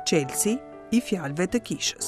Çelësi I fjalëve të kishës.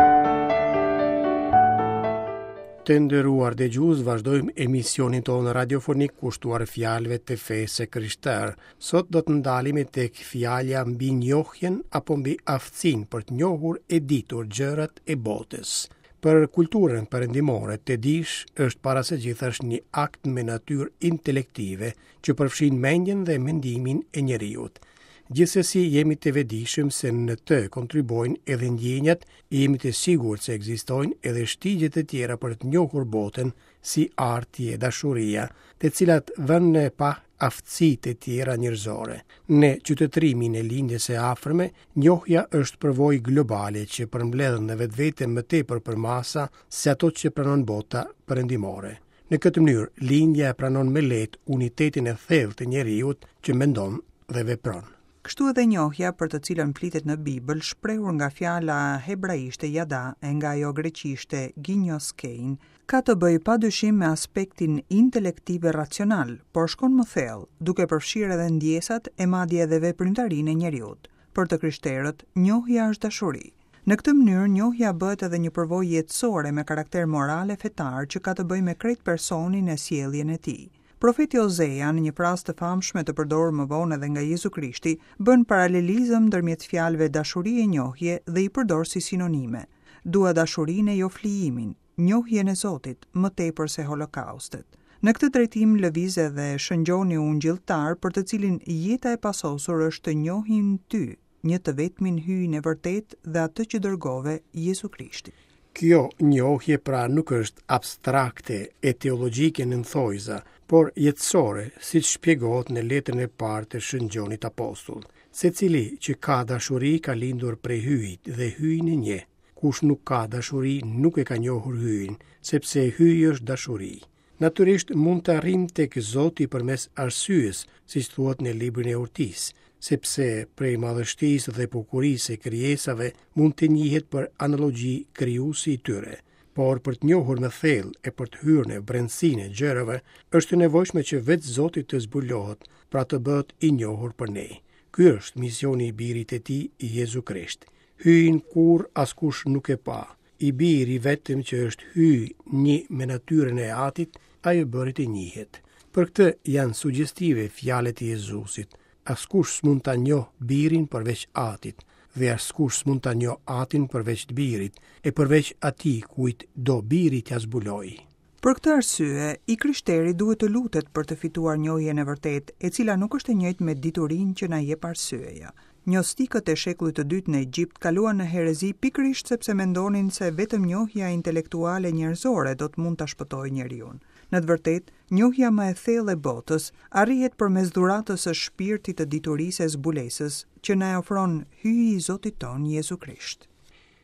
Të nderuar dëgjues, vazhdojmë emisionin tonë radiofonik kushtuar fjalëve të fesë krishterë. Sot do të ndalemi tek fjala mbi njohjen apo mbi aftësinë për të njohur e ditur gjërat e botës. Për kulturën perëndimore, të dish është para së gjithash një akt me natyrë intelektive që përfshin mendjen dhe mendimin e njeriut. Gjithsesi jemi të vetëdijshëm se në të kontribojnë edhe ndjenjat, jemi të sigurt se ekzistojnë edhe shtigjet e tjera për të njohur botën, si artje, dashuria, të cilat vënë në pa aftësitë e tjera njerëzore. Në qytetërimin e lindjes së afërme, njohja është përvojë globale që përmbledh në vetvete më tepër për masa se ato që pranon bota perëndimore. Në këtë mënyrë, lindja e pranon me lehtë unitetin e thellë të njeriut që mendon dhe vepron. Kështu edhe njohja për të cilën flitet në Bibël, shprehur nga fjala hebraishte yada e nga ajo greqishte gignoskein, ka të bëjë padyshim me aspektin intelektiv e racional, por shkon më thellë, duke përfshirë edhe ndjesat e madje edhe veprimtarinë e njeriut. Për të krishterët, njohja është dashuri. Në këtë mënyrë, njohja bëhet edhe një përvojë jetësore me karakter moral e fetar që ka të bëjë me krejt personin e sjelljen e tij. Profeti Ozea, në një frazë të famshme të përdorur më vonë edhe nga Jezu Krishti, bën paralelizëm ndërmjet fjalëve dashuri e njohje dhe I përdor si sinonime. Dua dashurinë e jo flijimin, njohjen e Zotit, më tepër se holokaustet. Në këtë drejtim lëviz edhe shëngjoni ungjilltar për të cilin jeta e pasosur është të njohin ty, një të vetmin hyjin e vërtet dhe atë që dërgove Jezu Krishti. Kjo njohje pra nuk është abstrakte e teologjike në thojza, por jetësore, siç shpjegohet në letrën e parë të Shëngjonit Apostull. Secili që ka dashuri ka lindur prej hyjit dhe hyjin e njeh. Kush nuk ka dashuri nuk e ka njohur hyjin, sepse hyji është dashuri. Natyrisht mund të arrijmë tek Zoti përmes arsyes, siç thuhet në librin e Urtisë, sepse prej madhështisë dhe bukurisë e krijesave mund të njihet për analogji krijuesi I tyre. Por për të njohur me thellë e për të hyrë në brendësinë e gjërave, është nevojshme që vetë Zoti të zbulohet, pra të bëhet I njohur për ne. Ky është misioni I birit të Tij, Jezu Krisht. Hyjin kur askush nuk e pa. I biri vetëm që është hyj një me natyrën e Atit, ai bëri të njihet. Për këtë janë suggestive fjalët e Jezusit. Askush s'mund ta njoh birin përveç Atit, dhe askush s'mund ta njoh Atin përveç të birit, e përveç atij kujt do biri t'ia zbulojë. Për këtë arsye, I krishteri duhet të lutet për të fituar njohjen e vërtet, e cila nuk është e njëjtë me diturinë që na jep arsyeja. Gnostikët e shekullit të dytë në Egjipt kaluan në herezi pikërisht sepse mendonin se vetëm njohja intelektuale njerëzore do të mund ta shpëtojë njeriu. Në të vërtetë, njohja më e thellë e botës arrihet përmes dhuratës së shpirtit të diturisë e zbulesës që na ofron hyji I Zotit ton Jezu Krisht.